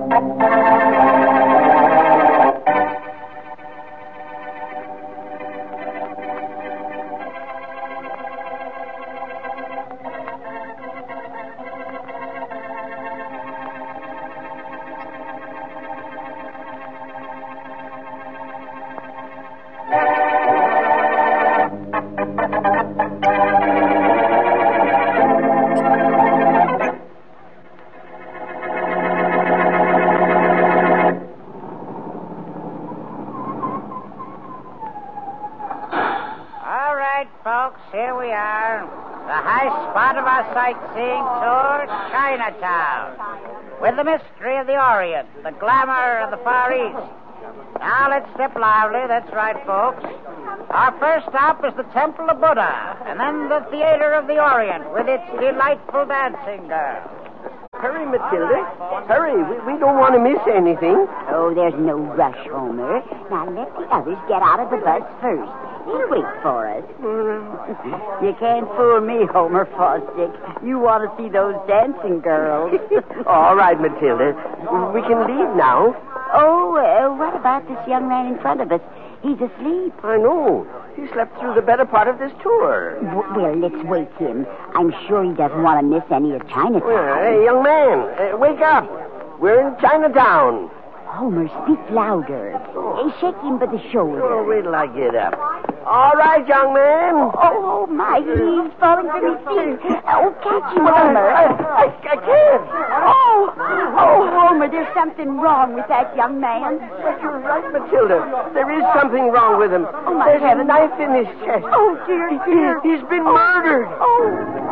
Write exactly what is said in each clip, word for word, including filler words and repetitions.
Sightseeing tour, Chinatown, with the mystery of the Orient, the glamour of the Far East. Now let's step lively, that's right, folks. Our first stop is the Temple of Buddha, and then the Theater of the Orient, with its delightful dancing girls. Hurry, Matilda. Hurry. We, we don't want to miss anything. Oh, there's no rush, Homer. Now let the others get out of the bus first. He'll wait for us. You can't fool me, Homer Fosdick. You want to see those dancing girls. All right, Matilda. We can leave now. Oh, uh, what about this young man in front of us? He's asleep. I know. He slept through the better part of this tour. W- well, let's wake him. I'm sure he doesn't want to miss any of Chinatown. Well, hey, young man, uh, wake up. We're in Chinatown. Homer, speak louder. Oh. Shake him by the shoulder. Oh, wait till I get up. All right, young man. Oh, oh my, he's falling from his feet. Oh, catch him, Homer. I, I, I can't. Oh, oh, Homer, there's something wrong with that young man. But you're right, Matilda. There is something wrong with him. Oh, my There's heavens. a knife in his chest. Oh, dear, dear. He, he's been oh. murdered. Oh.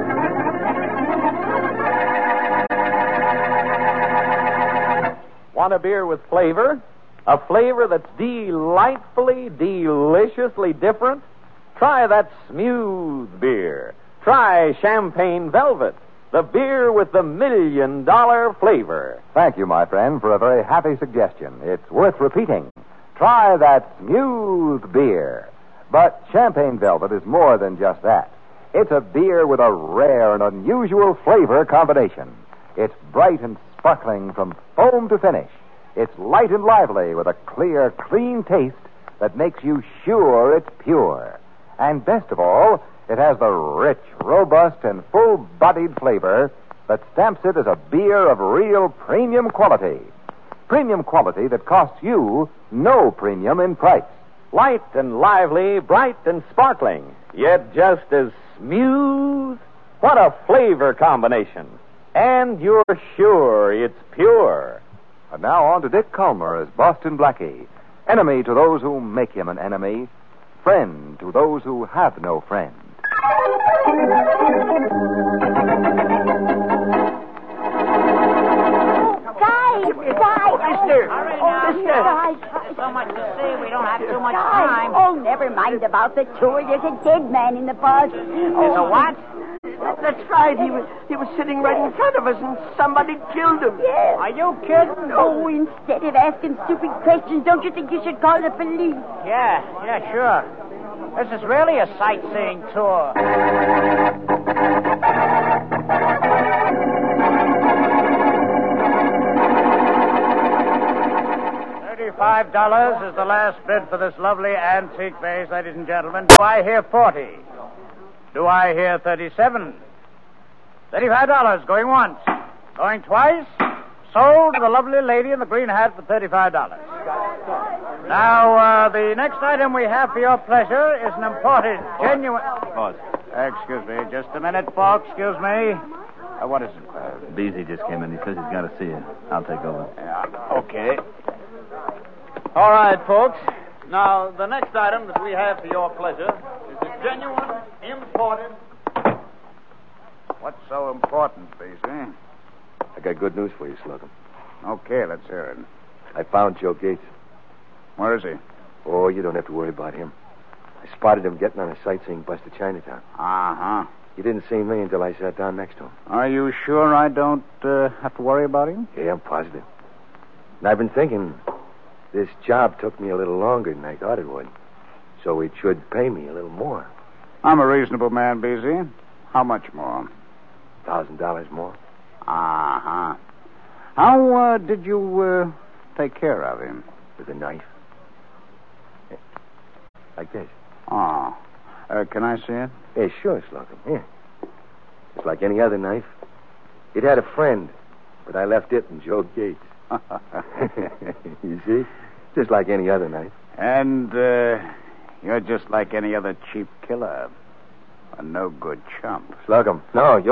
Want a beer with flavor? A flavor that's delightfully, deliciously different? Try that smooth beer. Try Champagne Velvet, the beer with the million-dollar flavor. Thank you, my friend, for a very happy suggestion. It's worth repeating. Try that smooth beer. But Champagne Velvet is more than just that. It's a beer with a rare and unusual flavor combination. It's bright and sparkling from foam to finish. It's light and lively with a clear, clean taste that makes you sure it's pure. And best of all, it has the rich, robust, and full-bodied flavor that stamps it as a beer of real premium quality. Premium quality that costs you no premium in price. Light and lively, bright and sparkling, yet just as smooth. What a flavor combination. And you're sure it's pure. And now on to Dick Calmer as Boston Blackie. Enemy to those who make him an enemy. Friend to those who have no friend. Guys, guys. Mister. Hurry Oh, now. mister. Guys. There's so much to see, we don't have too much Guys. time. Oh, never mind about the tour. There's a dead man in the bus. There's a what? That's right. He was he was sitting right in front of us, and somebody killed him. Yes. Are you kidding? Oh, instead of asking stupid questions, don't you think you should call the police? Yeah, yeah, sure. This is really a sightseeing tour. Thirty-five dollars is the last bid for this lovely antique vase, ladies and gentlemen. Do I hear forty? Do I hear thirty-seven? Thirty-five dollars going once, going twice. Sold to the lovely lady in the green hat for thirty-five dollars. Now, uh, the next item we have for your pleasure is an imported, genuine... Boss. Excuse me, just a minute, folks. Excuse me. Uh, what is it? Uh, Beasy just came in. He says he's got to see you. I'll take over. Yeah, okay. All right, folks. Now, the next item that we have for your pleasure is a genuine, imported... What's so important, Beasy? I got good news for you, Slocum. Okay, let's hear it. I found Joe Gates. Where is he? Oh, you don't have to worry about him. I spotted him getting on a sightseeing bus to Chinatown. Uh-huh. He didn't see me until I sat down next to him. Are you sure I don't uh, have to worry about him? Yeah, I'm positive. And I've been thinking, this job took me a little longer than I thought it would. So it should pay me a little more. I'm a reasonable man, Beasy. How much more? Thousand dollars more. Uh-huh. How uh, did you uh, take care of him? With a knife. Like this. Oh. Uh, can I see it? Yeah, sure, Slocum. Here. Just like any other knife. It had a friend, but I left it in Joe Gates. You see? Just like any other knife. And uh, you're just like any other cheap killer. A no-good chump. Slocum. No, you're...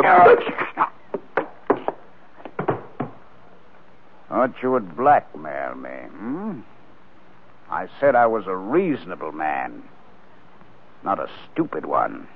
Thought you would blackmail me, hmm? I said I was a reasonable man, not a stupid one.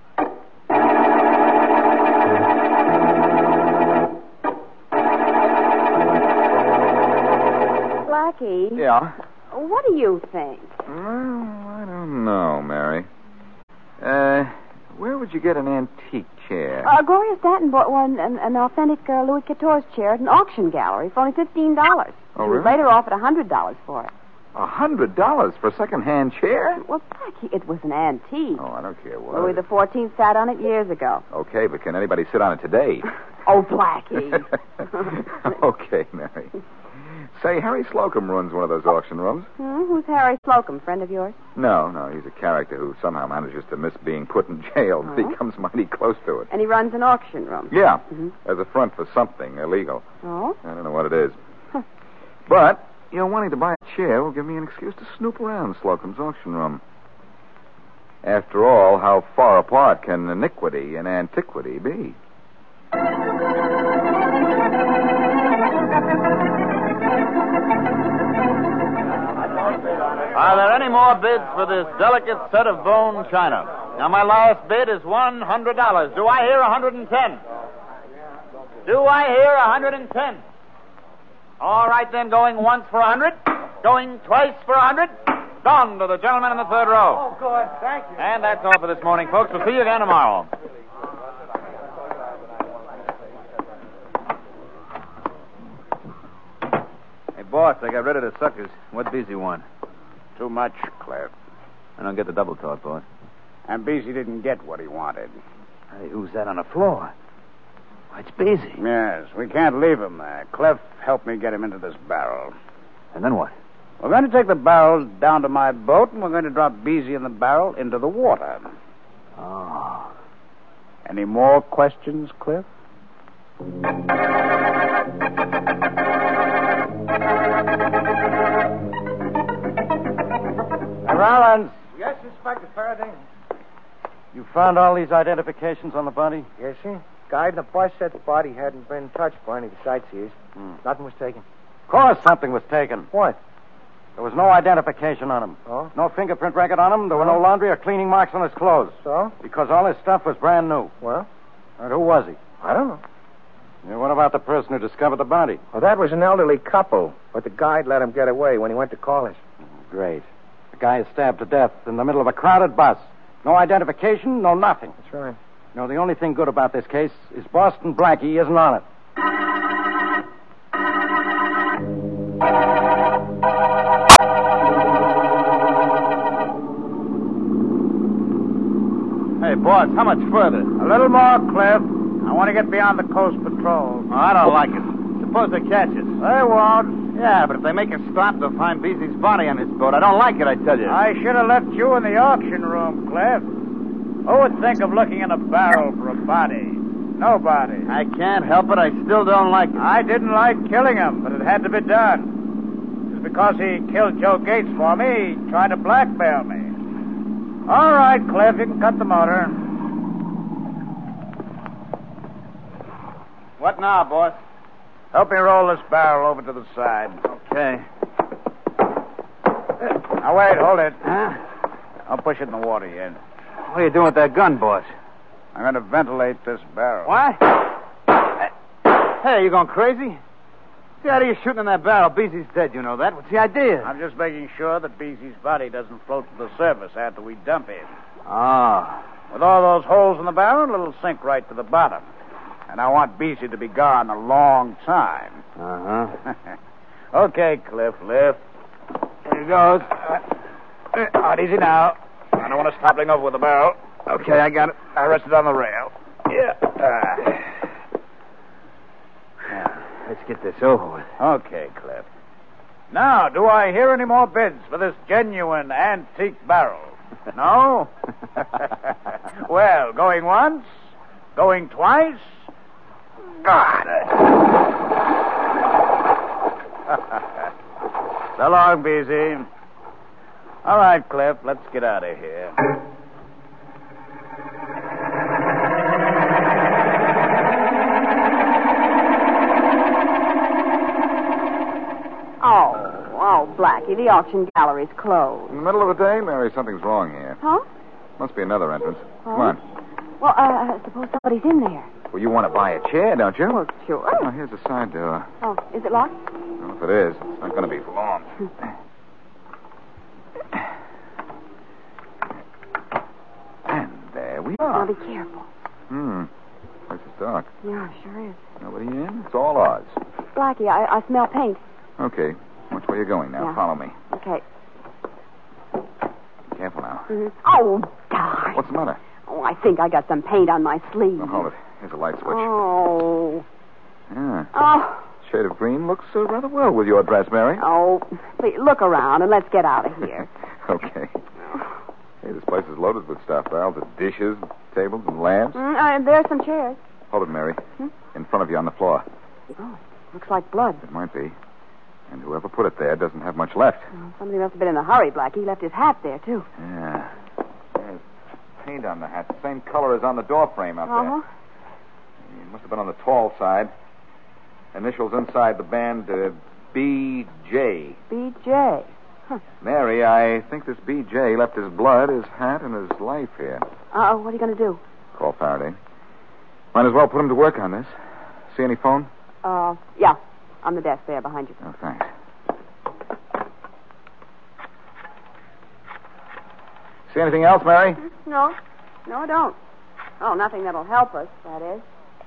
Blackie. Yeah? What do you think? Well, I don't know, Mary. Uh, where would you get an antique chair? Uh, Gloria Stanton bought one, an, an authentic uh, Louis quatorze chair at an auction gallery for only fifteen dollars. Oh, She really? later offered one hundred dollars for it. A hundred dollars for a second-hand chair? Well, Blackie, it was an antique. Oh, I don't care what. Louis the fourteenth sat on it years ago. Okay, but can anybody sit on it today? Oh, Blackie. Okay, Mary. Say, Harry Slocum runs one of those auction rooms. Hmm? Who's Harry Slocum, friend of yours? No, no, he's a character who somehow manages to miss being put in jail. Oh. He comes mighty close to it. And he runs an auction room. Yeah, Mhm. as a front for something illegal. Oh? I don't know what it is. Huh. But, you know, wanting to buy a chair will give me an excuse to snoop around Slocum's auction room. After all, how far apart can iniquity and antiquity be? Are there any more bids for this delicate set of bone china? Now, my last bid is one hundred dollars. Do I hear one hundred ten? Do I hear one hundred ten? All right, then, going once for one hundred, going twice for one hundred. Gone to the gentleman in the third row. Oh, good. Thank you. And that's all for this morning, folks. We'll see you again tomorrow. Hey, boss, I got rid of the suckers. What Beezy want? Too much, Cliff. I don't get the double talk, boss. And Beasy didn't get what he wanted. Hey, who's that on the floor? Why, it's Beezy. Yes, we can't leave him there. Cliff helped me get him into this barrel. And then what? We're going to take the barrels down to my boat, and we're going to drop Beasy in the barrel into the water. Oh. Any more questions, Cliff? Hey, Rollins, Yes, Inspector Faraday. you found all these identifications on the body? Yes, sir. Guy in the bus said the body hadn't been touched by any of the sightseers. Hmm. Nothing was taken. Of course something was taken. What? There was no identification on him. Oh? No fingerprint record on him. There were no laundry or cleaning marks on his clothes. So? Because all his stuff was brand new. Well, And who was he? I don't know. Yeah, what about the person who discovered the body? Well, that was an elderly couple, but the guide let him get away when he went to call us. Great. The guy is stabbed to death in the middle of a crowded bus. No identification, no nothing. That's right. No, the only thing good about this case is Boston Blackie isn't on it. Hey, boss, how much further? A little more, Cliff. I want to get beyond the coast patrol. Oh, I don't like it. Suppose they catch us. They won't. Yeah, but if they make us stop, they'll find Beezy's body on this boat. I don't like it, I tell you. I should have left you in the auction room, Cliff. Who would think of looking in a barrel for a body? Nobody. I can't help it. I still don't like it. I didn't like killing him, but it had to be done. Just because he killed Joe Gates for me, he tried to blackmail me. All right, Cliff, you can cut the motor. What now, boss? Help me roll this barrel over to the side. Okay. Now, wait, hold it. Huh? I'll push it in the water here. What are you doing with that gun, boss? I'm going to ventilate this barrel. What? Hey, you going crazy? What's the idea of shooting in that barrel? Beezy's dead, you know that. What's the idea? I'm just making sure that Beezy's body doesn't float to the surface after we dump him. Oh. With all those holes in the barrel, it'll sink right to the bottom. And I want Beezy to be gone a long time. Uh-huh. Okay, Cliff, lift. Here goes. Uh, out easy now. I don't want to stop over with the barrel. Okay, I got it. I rest it on the rail. Yeah. Uh, Yeah. It's Let's get this over with. Okay, Cliff. Now, do I hear any more bids for this genuine antique barrel? No? Well, going once? Going twice? God! So long, Beezy. All right, Cliff, let's get out of here. Oh, oh, Blackie, the auction gallery's closed. In the middle of the day, Mary, something's wrong here. Huh? Must be another entrance. Huh? Come on. Well, uh, suppose somebody's in there. Well, you want to buy a chair, don't you? Well, sure. Oh, here's the side door. Oh, is it locked? Well, if it is, it's not going to be for long. And there we Now are. be careful. Hmm. Place is dark. Yeah, sure is. Nobody in? It's all ours. Blackie, I, I smell paint. Okay. Which way you going now? Yeah. Follow me. Okay. Careful now. Mm-hmm. Oh, darn. What's the matter? Oh, I think I got some paint on my sleeve. Oh, hold it. Here's a light switch. Oh. Yeah. Oh. Shade of green looks uh, rather well with your dress, Mary. Oh. Please, look around and let's get out of here. Okay. Hey, this place is loaded with stuff. Barrels of dishes, tables, and lamps. Mm, uh, there's some chairs. Hold it, Mary. Hmm? In front of you on the floor. Oh, looks like blood. It might be. And whoever put it there doesn't have much left. Oh, somebody must have been in a hurry, Blackie. He left his hat there, too. Yeah. There's paint on the hat. The same color as on the door frame out Uh-huh. there. It must have been on the tall side. Initials inside the band, uh, B J. B J. Huh. Mary, I think this B J left his blood, his hat, and his life here. Uh-oh, what are you going to do? Call Faraday. Might as well put him to work on this. See any phone? Uh, yeah, on the desk there behind you. Oh, thanks. See anything else, Mary? No. No, I don't. Oh, nothing that'll help us, that is.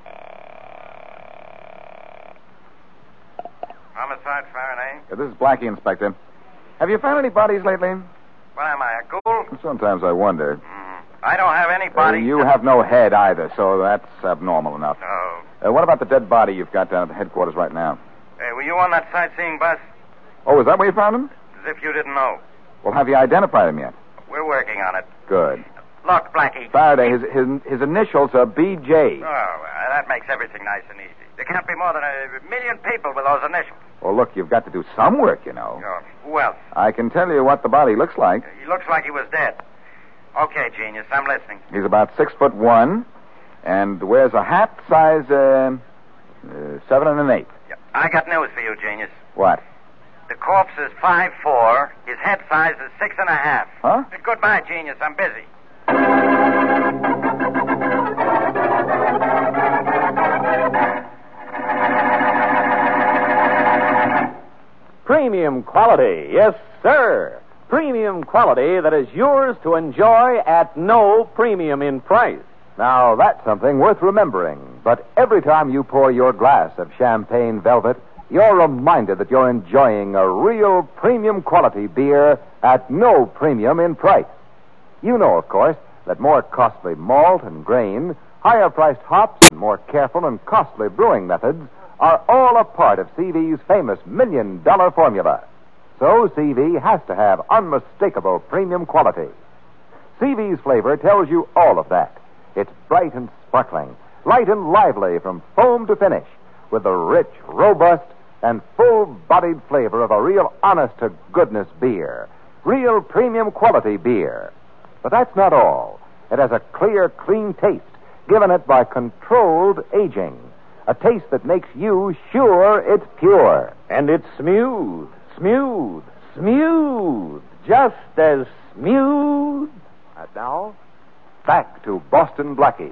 Homicide, Faraday. Yeah, this is Blackie, Inspector. Have you found any bodies lately? What am I, a ghoul? Sometimes I wonder. Mm, I don't have any Uh, body. you have no head either, so that's abnormal enough. Oh. Uh, what about the dead body you've got down at the headquarters right now? Hey, were you on that sightseeing bus? Oh, is that where you found him? As if you didn't know. Well, have you identified him yet? We're working on it. Good. Look, Blackie. Faraday, his, his, his initials are B J. Oh, well, that makes everything nice and easy. There can't be more than a million people with those initials. Well, look, you've got to do some work, you know. Oh, who else? I can tell you what the body looks like. He looks like he was dead. Okay, genius, I'm listening. He's about six foot one, and wears a hat size uh, uh, seven and an eighth. Yeah, I got news for you, genius. What? The corpse is five four. His head size is six and a half. Huh? Goodbye, genius. I'm busy. Premium quality, yes, sir. Premium quality that is yours to enjoy at no premium in price. Now, that's something worth remembering. But every time you pour your glass of champagne velvet, you're reminded that you're enjoying a real premium quality beer at no premium in price. You know, of course, that more costly malt and grain, higher priced hops, and more careful and costly brewing methods are all a part of C V's famous million dollar formula. So C V has to have unmistakable premium quality. C V's flavor tells you all of that. It's bright and sparkling, light and lively from foam to finish, with the rich, robust, and full-bodied flavor of a real honest-to-goodness beer. Real premium quality beer. But that's not all. It has a clear, clean taste, given it by controlled aging. A taste that makes you sure it's pure. And it's smooth, smooth, smooth. Just as smooth. And now, back to Boston Blackie.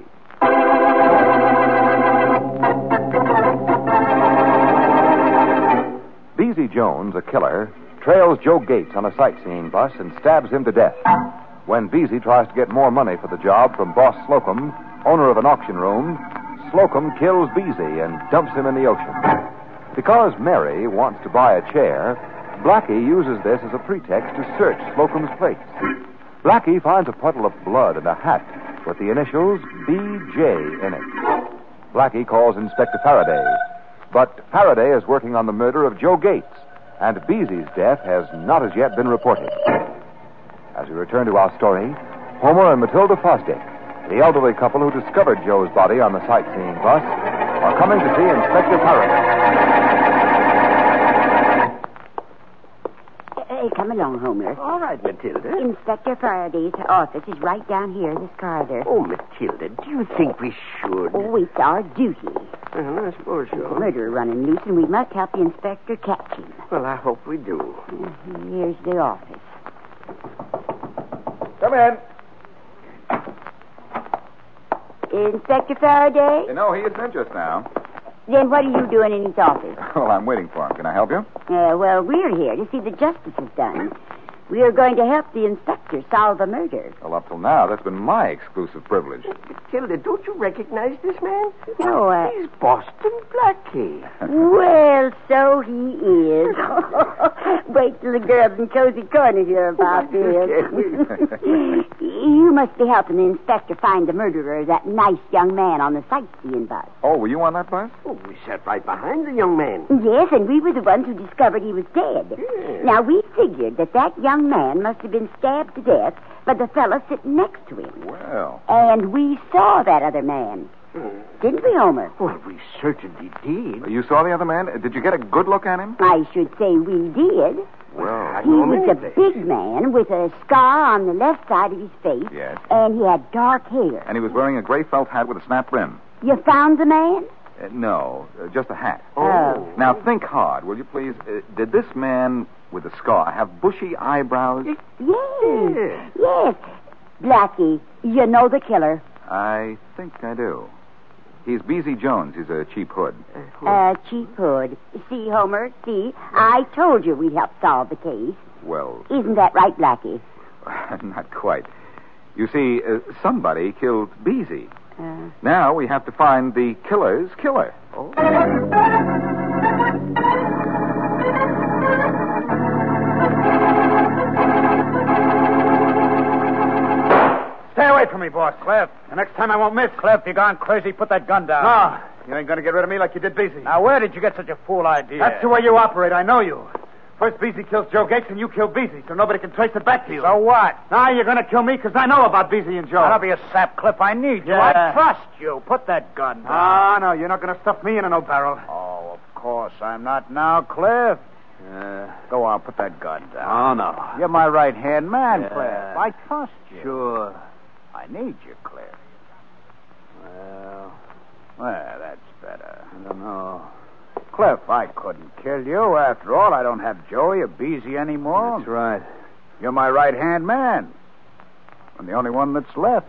Beezy Jones, a killer, trails Joe Gates on a sightseeing bus and stabs him to death. When Beezy tries to get more money for the job from Boss Slocum, owner of an auction room, Slocum kills Beezy and dumps him in the ocean. Because Mary wants to buy a chair, Blackie uses this as a pretext to search Slocum's place. Blackie finds a puddle of blood and a hat with the initials B J in it. Blackie calls Inspector Faraday. But Faraday is working on the murder of Joe Gates, and Beezy's death has not as yet been reported. As we return to our story, Homer and Matilda Fosdick, the elderly couple who discovered Joe's body on the sightseeing bus, are coming to see Inspector Faraday. Hey, come along, Homer. All right, Matilda. Inspector Faraday's office is right down here, this corridor. Oh, Matilda, do you think we should? Oh, it's our duty. Uh, I suppose There's a so. murderer running loose, and we must help the inspector catch him. Well, I hope we do. Here's the office. Come in. Inspector Faraday? You know, he isn't in just now. Then what are you doing in his office? Well, I'm waiting for him. Can I help you? Uh, well, we're here to see the justice is done. We are going to help the inspector solve a murder. Well, up till now, that's been my exclusive privilege. Matilda, don't you recognize this man? No, uh... He's Boston Blackie. Well, so he is. Wait till the girls in Cozy Corner hear about this. You must be helping the inspector find the murderer of that nice young man on the sightseeing bus. Oh, were you on that bus? Oh, we sat right behind the young man. Yes, and we were the ones who discovered he was dead. Yeah. Now, we figured that that young man must have been stabbed to death by the fellow sitting next to him. Well. And we saw that other man. Hmm. Didn't we, Homer? Well, we certainly did. You saw the other man? Did you get a good look at him? I should say we did. Well, I He know him was a immediately. big man with a scar on the left side of his face. Yes. And he had dark hair. And he was wearing a gray felt hat with a snap brim. You found the man? Uh, no, uh, just a hat. Oh. Now, think hard, will you please? Uh, did this man with the scar have bushy eyebrows? Yes. Yeah. Yes. Blackie, you know the killer. I think I do. He's Beezy Jones. He's a cheap hood. Uh, cheap hood. See, Homer, see? I told you we'd help solve the case. Well, Isn't that right, Blackie? not quite. You see, uh, somebody killed Beezy. Uh, Now we have to find the killer's killer. Oh. Stay away from me, boss. Cliff. The next time I won't miss. Cliff, you gone crazy. Put that gun down. No, you ain't going to get rid of me like you did Beezy. Now, where did you get such a fool idea? That's the way you operate. I know you. First Beezy kills Joe Gates, and you kill Beezy, so nobody can trace it back to you. So what? Now you're going to kill me because I know about Beezy and Joe. Now, don't be a sap, Cliff. I need you. Yeah. I trust you. Put that gun down. Ah, no, you're not going to stuff me in an old barrel. Oh, of course I'm not now, Cliff. Uh, Go on, put that gun down. oh, no. You're my right-hand man, Yeah. Cliff. I trust you. Sure. I need you, Cliff. Well, Well, that's better. I don't know. Cliff, I couldn't kill you. After all, I don't have Joey or Beezy anymore. That's right. You're my right-hand man. I'm the only one that's left.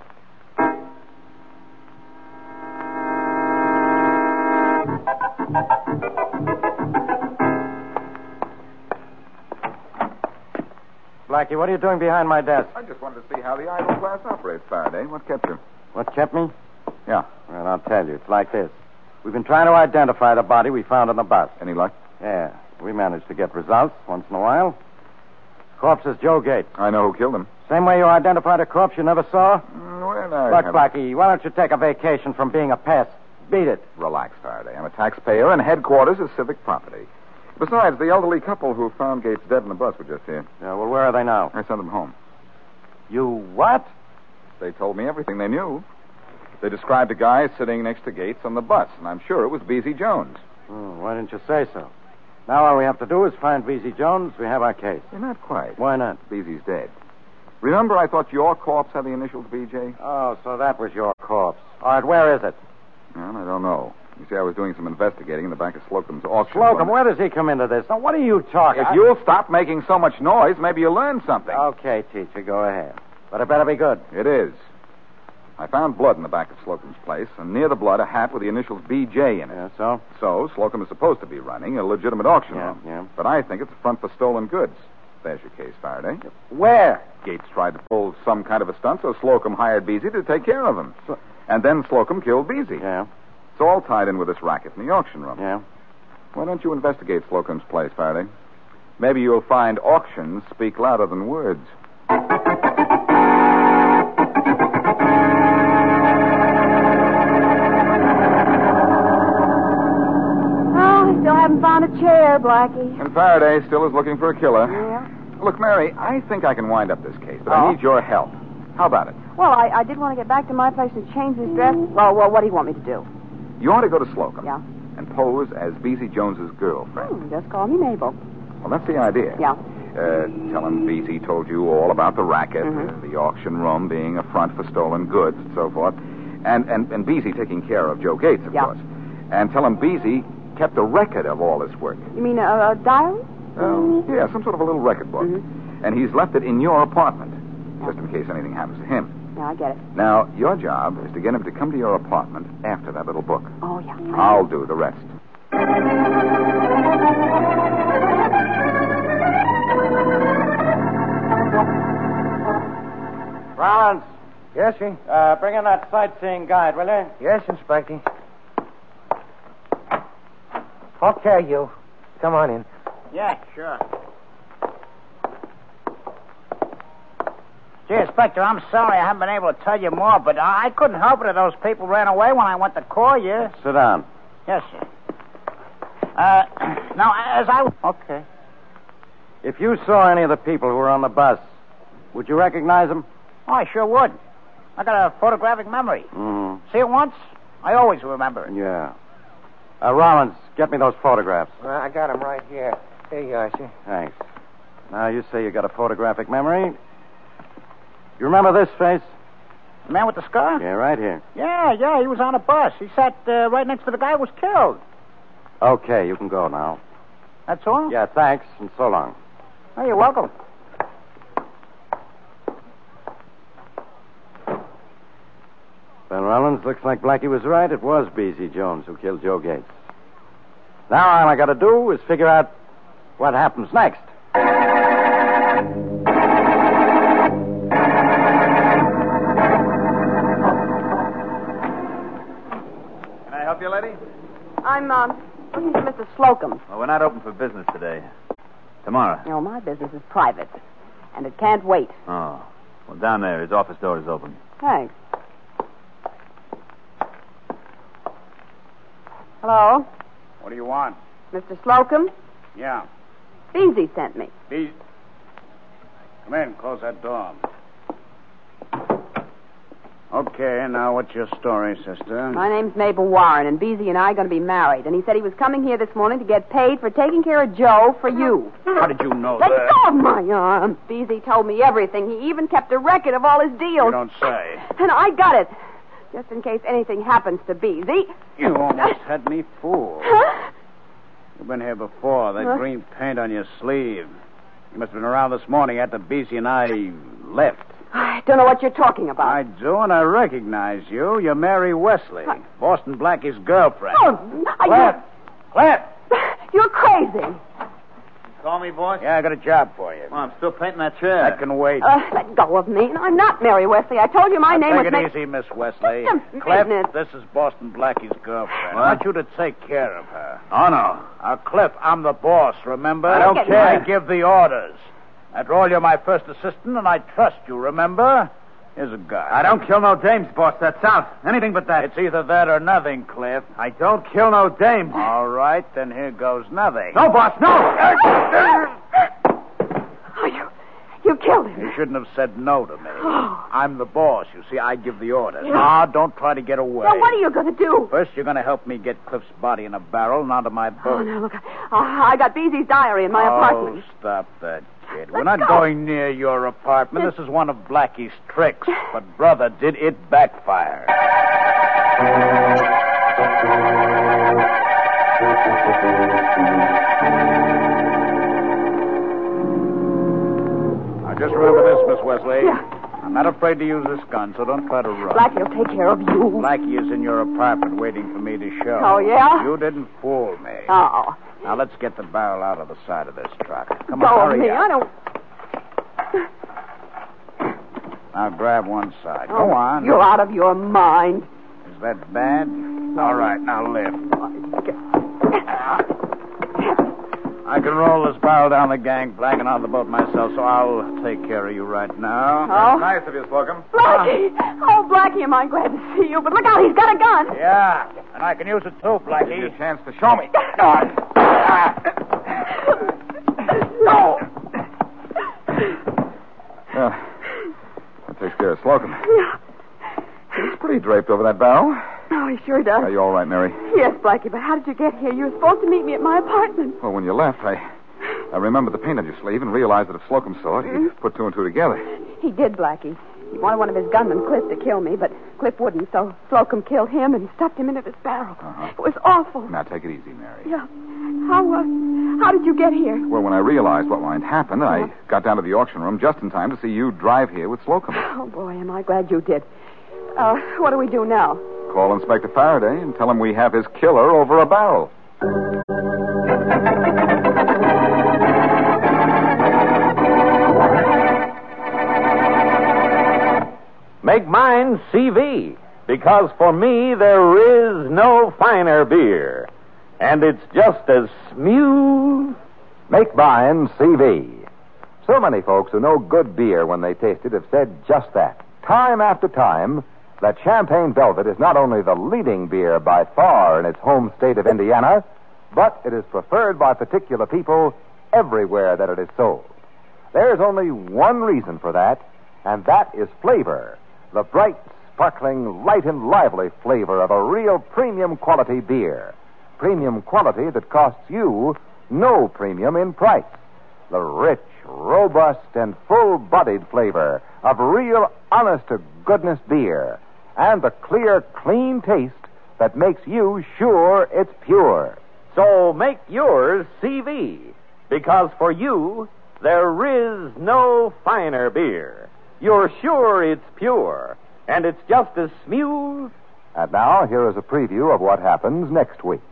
Blackie, what are you doing behind my desk? I just wanted to see how the idle class operates, Faraday. What kept you? What kept me? Yeah. Well, I'll tell you. It's like this. We've been trying to identify the body we found on the bus. Any luck? Yeah, we managed to get results once in a while. Corpse is Joe Gates. I know who killed him. Same way you identified a corpse you never saw? Mm, well, I Look, haven't- Blackie, why don't you take a vacation from being a pest? Beat it. Relax, Faraday. I'm a taxpayer, and headquarters is civic property. Besides, the elderly couple who found Gates dead in the bus were just here. Yeah, well, where are they now? I sent them home. You what? They told me everything they knew. They described a guy sitting next to Gates on the bus, and I'm sure it was Beezy Jones. Oh, why didn't you say so? Now all we have to do is find Beezy Jones. We have our case. Well, not quite. Why not? Beezy's dead. Remember I thought your corpse had the initials B J? Oh, so that was your corpse. All right, where is it? Well, I don't know. You see, I was doing some investigating in the back of Slocum's auction. Slocum, where does he come into this? Now, what are you talking? If you'll stop making so much noise, maybe you'll learn something. Okay, teacher, go ahead. But it better be good. It is. I found blood in the back of Slocum's place, and near the blood, a hat with the initials B J in it. Yeah, so? So, Slocum is supposed to be running a legitimate auction Yeah, room. yeah. But I think it's a front for stolen goods. There's your case, Faraday. Where? Gates tried to pull some kind of a stunt, so Slocum hired Beezy to take care of him. So- And then Slocum killed Beezy. Yeah, It's all tied in with this racket in the auction room. yeah. Why don't you investigate Slocum's place, Faraday? Maybe you'll find auctions speak louder than words. Oh, haven't found a chair, Blackie. And Faraday still is looking for a killer. Yeah. Look, Mary, I think I can wind up this case, but Oh? I need your help. How about it? Well, I, I did want to get back to my place and change this dress. Well, well, what do you want me to do? You ought to go to Slocum. Yeah. And pose as Beezy Jones's girlfriend. Hmm, just call me Mabel. Well, that's the idea. Yeah. Uh, tell him Beezy told you all about the racket, Mm-hmm. uh, the auction room being a front for stolen goods, and so forth. And, and, and Beezy taking care of Joe Gates, of Yeah. course. And tell him Beezy kept a record of all his work. You mean a, a diary? Uh, yeah, some sort of a little record book. Mm-hmm. And he's left it in your apartment, just in case anything happens to him. Yeah, I get it. Now, your job is to get him to come to your apartment after that little book. Oh, yeah. I'll do the rest. Rollins, Yes, sir. uh, bring in that sightseeing guide, will you? Yes, Inspector. Okay, you. Come on in. Yeah, sure. Gee, Inspector, I'm sorry I haven't been able to tell you more, but I, I couldn't help it if those people ran away when I went to call you. Sit down. Yes, sir. Uh, now, as I... Okay. If you saw any of the people who were on the bus, would you recognize them? Oh, I sure would. I got a photographic memory. Mm-hmm. See it once, I always remember it. Yeah. Uh, Rollins, get me those photographs. Well, I got them right here. Here you are, sir. Thanks. Now, you say you got a photographic memory. You remember this face? The man with the scar? Yeah, right here. Yeah, yeah, he was on a bus. He sat uh, right next to the guy who was killed. Okay, you can go now. That's all? Yeah, thanks, and so long. Oh, you're welcome. Ben Rollins, looks like Blackie was right. It was Beezy Jones who killed Joe Gates. Now all I got to do is figure out what happens next. Can I help you, lady? I'm, um, looking for Mister Slocum. Well, we're not open for business today. Tomorrow. No, my business is private, and it can't wait. Oh. Well, down there. His office door is open. Thanks. Hello? What do you want? Mister Slocum? Yeah. Beezy sent me. Be... Come in. Close that door. Okay, now what's your story, sister? My name's Mabel Warren, and Beezy and I are going to be married. And he said he was coming here this morning to get paid for taking care of Joe for you. How did you know Let that? go of my arm. Beezy told me everything. He even kept a record of all his deals. You don't say. And I got it. Just in case anything happens to Beezy. You almost had me fooled. Huh? You've been here before. That Huh? green paint on your sleeve. You must have been around this morning after Beezy and I left. I don't know what you're talking about. I do, and I recognize you. You're Mary Wesley, Boston Blackie's girlfriend. Oh, I... Cliff! Cliff! You're crazy. Call me, boss? Yeah, I got a job for you. Well, I'm still painting that chair. I can wait. Uh, let go of me. I'm not Mary Wesley. I told you my Now, name take was... it Ma- easy, Miss Wesley. Just a Cliff, minute. this is Boston Blackie's girlfriend. What? I want you to take care of her. Oh, no. Uh, Cliff, I'm the boss, remember? I don't Get care. I give the orders. After all, you're my first assistant, and I trust you, remember? Here's a gun. I don't kill no dames, boss. That's out. Anything but that. It's either that or nothing, Cliff. I don't kill no dames. All right, then here goes nothing. No, boss, no! Oh, you... You killed him. You shouldn't have said no to me. I'm the boss. You see, I give the orders. Now, don't try to get away. Well, what are you going to do? First, you're going to help me get Cliff's body in a barrel and onto my Oh, boat. no, look. I, I got Beezy's diary in my oh, apartment. stop that, kid. We're Let's not go. going near your apartment. This is one of Blackie's tricks. But, brother, did it backfire? Now, just remember this, Miss Wesley. Yeah. I'm not afraid to use this gun, so don't try to run. Blackie will take care of you. Blackie is in your apartment waiting for me to show. Oh, yeah? You didn't fool me. Oh. Now, let's get the barrel out of the side of this truck. Come Go on, of hurry me. up. I don't... Now, grab one side. Oh, Go on. You're out of your mind. Is that bad? All right, now lift. I can roll this barrel down the gangplank and on the boat myself, so I'll take care of you right now. Oh. Nice of you, Slocum. Blackie! Oh, Blackie, am I glad to see you. But look out, he's got a gun. Yeah, and I can use it too, Blackie. Give you a chance to show me. No! Well, that takes care of Slocum. Yeah. He's pretty draped over that barrel. Oh, he sure does. Are you all right, Mary? Yes, Blackie, but how did you get here? You were supposed to meet me at my apartment. Well, when you left, I I remembered the paint on your sleeve and realized that if Slocum saw it, he'd put two and two together. He did, Blackie. He wanted one of his gunmen, Cliff, to kill me, but Cliff wouldn't, so Slocum killed him and stuffed him into this barrel. Uh-huh. It was awful. Now, take it easy, Mary. Yeah. How, uh, how did you get here? Well, when I realized what might happen, I got down to the auction room just in time to see you drive here with Slocum. Oh, boy, am I glad you did. Uh, what do we do now? Call Inspector Faraday and tell him we have his killer over a barrel. Make mine C V, because for me there is no finer beer. And it's just as smooth. Make mine C V. So many folks who know good beer when they taste it have said just that. Time after time, that Champagne Velvet is not only the leading beer by far in its home state of Indiana, but it is preferred by particular people everywhere that it is sold. There's only one reason for that, and that is flavor. The bright, sparkling, light and lively flavor of a real premium quality beer. Premium quality that costs you no premium in price. The rich, robust, and full-bodied flavor of real, honest-to-goodness beer. And the clear, clean taste that makes you sure it's pure. So make yours C V, because for you, there is no finer beer. You're sure it's pure, and it's just as smooth. And now, here is a preview of what happens next week.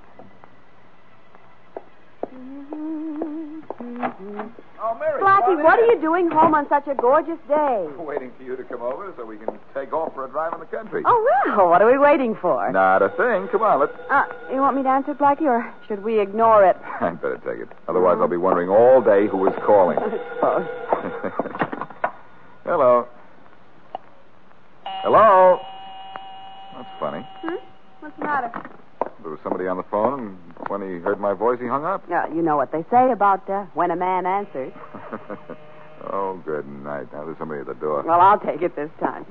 Oh, Mary. Blackie, what are you doing home on such a gorgeous day? Waiting for you to come over so we can take off for a drive in the country. Oh, well, what are we waiting for? Not a thing. Come on, let's... Uh, you want me to answer, Blackie, or should we ignore it? I'd better take it. Otherwise, I'll be wondering all day who was calling. Hello. Hello? That's funny. Hmm? What's the matter? There was somebody on the phone, and when he heard my voice, he hung up. Yeah, you know what they say about uh, when a man answers. Oh, good night. Now there's somebody at the door. Well, I'll take it this time.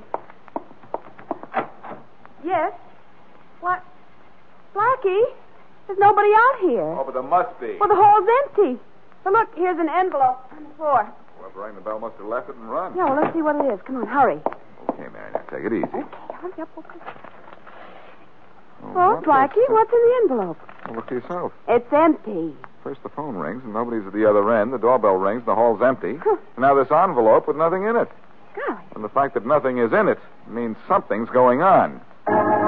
Yes? What? Blackie? There's nobody out here. Oh, but there must be. Well, the hall's empty. Well, look, here's an envelope on the floor. Whoever rang the bell must have left it and run. Yeah, well, let's see what it is. Come on, hurry. Okay, Mary, now take it easy. Okay, hurry up. Okay. Oh, Well, what Blackie, the- what's in the envelope? Well, look for yourself. It's empty. First the phone rings, and nobody's at the other end. The doorbell rings, the hall's empty. Huh. And now this envelope with nothing in it. Golly. And the fact that nothing is in it means something's going on.